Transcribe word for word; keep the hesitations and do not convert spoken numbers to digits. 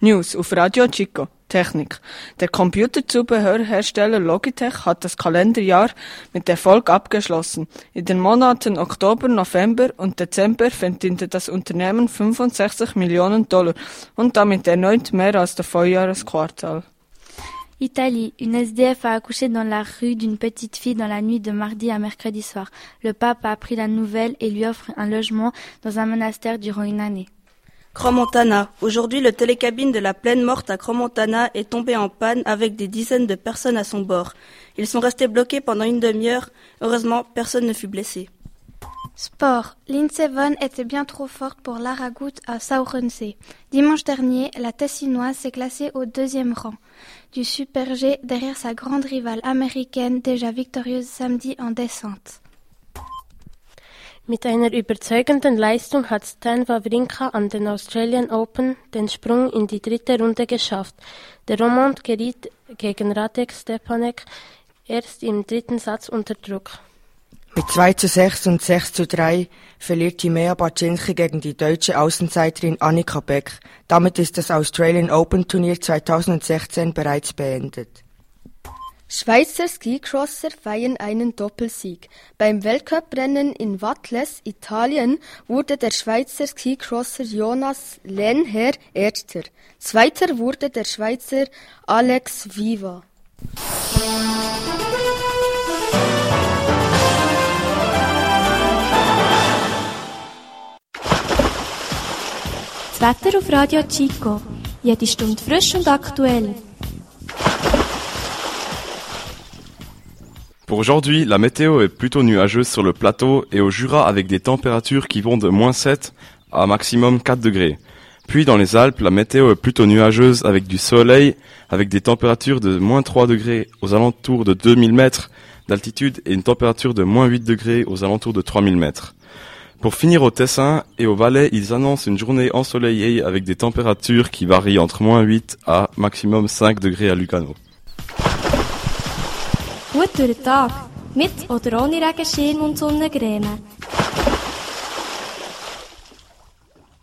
News auf Radio Chico. Technik. Der Computerzubehörhersteller Logitech hat das Kalenderjahr mit Erfolg abgeschlossen. In den Monaten Oktober, November und Dezember verdiente das Unternehmen fünfundsechzig Millionen Dollar und damit erneut mehr als der Vorjahresquartal. Italie. Une S D F a accouché dans la rue d'une petite fille dans la nuit de mardi à mercredi soir. Le pape a appris la nouvelle et lui offre un logement dans un monastère durant une année. Crans-Montana. Aujourd'hui, le télécabine de la Plaine Morte à Crans-Montana est tombé en panne avec des dizaines de personnes à son bord. Ils sont restés bloqués pendant une demi-heure. Heureusement, personne ne fut blessé. Sport. Lindsey Vonn était bien trop forte pour l'Aragout à Sauerensee. Dimanche dernier, la Tessinoise s'est classée au deuxième rang du Super G derrière sa grande rivale américaine, déjà victorieuse samedi en descente. Mit einer überzeugenden Leistung hat Stan Wawrinka an den Australian Open den Sprung in die dritte Runde geschafft. Der Romand geriet gegen Radek Stepanek erst im dritten Satz unter Druck. Mit zwei zu sechs und sechs zu drei verliert Timea Bacsinski gegen die deutsche Außenseiterin Annika Beck. Damit ist das Australian Open Turnier zweitausendsechzehn bereits beendet. Schweizer Skicrosser feiern einen Doppelsieg. Beim Weltcuprennen in Vathles, Italien, wurde der Schweizer Skicrosser Jonas Lenher Erster. Zweiter wurde der Schweizer Alex Viva. Das Wetter auf Radio Chico. Jede Stunde frisch und aktuell. Pour aujourd'hui, la météo est plutôt nuageuse sur le plateau et au Jura avec des températures qui vont de moins sept à maximum quatre degrés. Puis dans les Alpes, la météo est plutôt nuageuse avec du soleil, avec des températures de moins trois degrés aux alentours de deux mille mètres d'altitude et une température de moins huit degrés aux alentours de trois mille mètres. Pour finir au Tessin et au Valais, ils annoncent une journée ensoleillée avec des températures qui varient entre moins huit à maximum cinq degrés à Lugano. Gut durch den Tag, mit oder ohne Regenschirm und Sonnencreme.